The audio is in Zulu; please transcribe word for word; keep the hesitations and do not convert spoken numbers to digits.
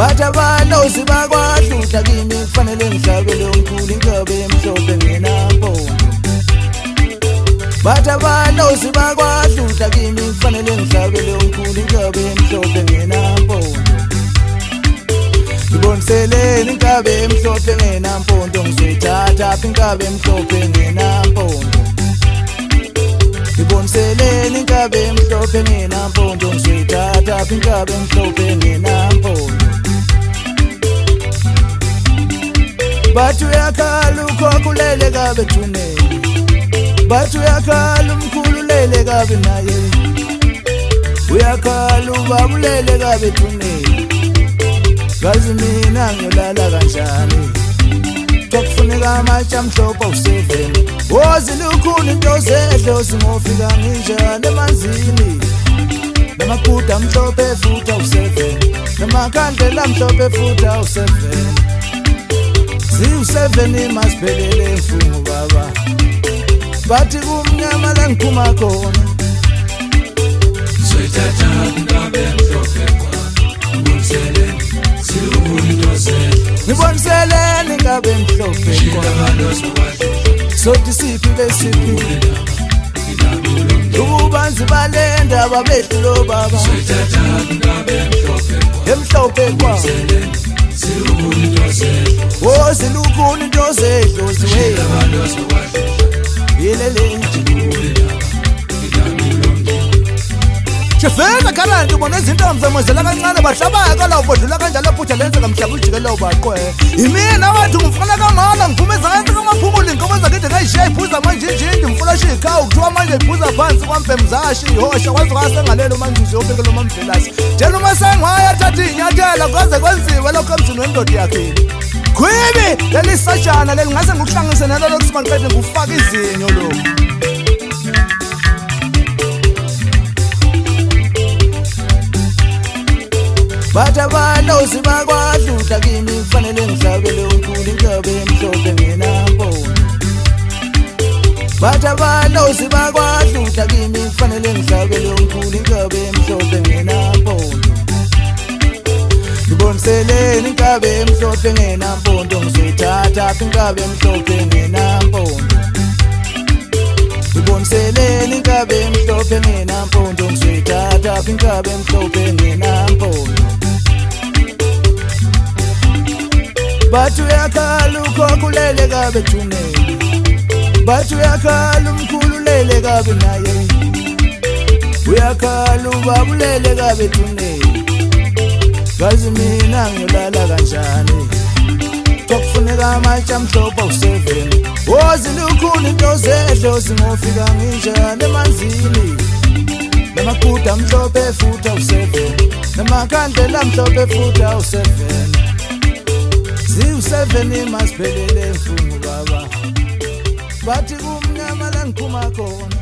bathi abalozi bakwahlutha kimi kufanele ngihlabele omkhulu inkabe emhlophe ngenampondo bathi abalozi bakwahlutha kimi kufanele ngihlabele omkhulu inkabe emhlophe ngenampondo ngiboniseleni inkabe emhlophe ngenampondo ngizoyithatha apha inkabe emhlophe ngenampondo ngiboniseleni inkabe emhlophe ngenampondo ngizoyithatha apha inkabe emhlophe ngenampondo bathi uyakhala ukhokhulele kabe thuneni bathi uyakhala umkhululele kabe naye uyakhala ubabulele kabe thuneni gazi mina ngiyolala kanjani kufuneka amatshe amhlophe awu-seven wozilukhulu into zedlo singofika nginjani emanzini namaguda amhlophe futhi awu-seven namakhandlela amhlophe futhi awu-seven ziwu-seven imasiphelele mfungu baba bathi kumnyama la ngiphuma khona soyithatha inkabe emhlophe kwa ngiboniseleni zilukhulu into zedlo ngiboniseleni inkabe emhlophe kwa sothi siphi besiphi ububanzi balenda babethulo baba soyithatha inkabe emhlophe kwa emhlophe kwa wozilukhulu into zedlo ziwe yelele Shefela kanti ubona izintombi zamozela kancane bahlabaya kalawo bodlula kanjalo phutha lenze kamhlaba ujikeleyo baqwe imina wathi ngifuna kamala ngivumeza kanti kamaphumuli ngikwenza kide ngayishiya iphuza manje injinji ngifuna shikhawu kuthiwa manje iphuza phansi kwampemzashi ihosha kwazi kwasengalelo manjuzi yobekela umamvelasi tshela uma sengwaya thatha inyathela kwaze kwenziwe lokho emzini wendoda yakhe khwibi leli sajana leli ngase ngikuhlanganise nalo lokusima ngiqede ngufaka izinyo lokho bathi abalozi bakwahlutha kimi kufanele ngihlabele omkhulu inkabe emhlophe ngenampondo bathi abalozi bakwahlutha kimi kufanele ngihlabele omkhulu inkabe emhlophe ngenampondo ngiboniseleni inkabe emhlophe ngenampondo ngizoyithatha apha inkabe emhlophe ngenampondo ngiboniseleni inkabe emhlophe ngenampondo ngizoyithatha apha inkabe emhlophe ngenampondo bathi uyakhala ukhokhulele kabe thuneni bathi uyakhala umkhululele kabe naye uyakhala ubabulele kabe thuneni gazi mina ngiyolala kanjani kufuneka amatshe amhlophe awu-seven wozilukhulu into zedlo zingofika nginjani emanzini namaguda amhlophe futhi awu-seven namakhandlela amhlophe futhi awu-seven ziwu-seven imasiphelele mfungu baba bathi kumnyama la ngiphuma khona